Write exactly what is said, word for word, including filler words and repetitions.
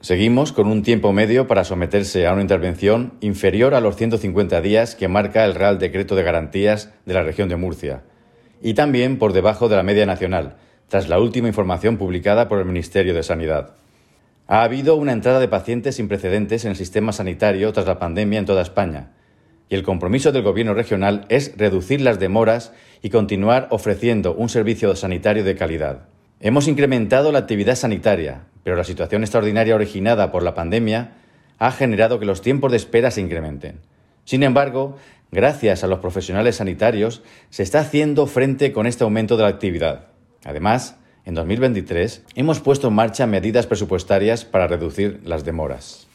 Seguimos con un tiempo medio para someterse a una intervención inferior a los ciento cincuenta días que marca el Real Decreto de Garantías de la región de Murcia, y también por debajo de la media nacional, tras la última información publicada por el Ministerio de Sanidad. Ha habido una entrada de pacientes sin precedentes en el sistema sanitario tras la pandemia en toda España, y el compromiso del Gobierno regional es reducir las demoras y continuar ofreciendo un servicio sanitario de calidad. Hemos incrementado la actividad sanitaria, pero la situación extraordinaria originada por la pandemia ha generado que los tiempos de espera se incrementen. Sin embargo, gracias a los profesionales sanitarios, se está haciendo frente con este aumento de la actividad. Además, en dos mil veintitrés hemos puesto en marcha medidas presupuestarias para reducir las demoras.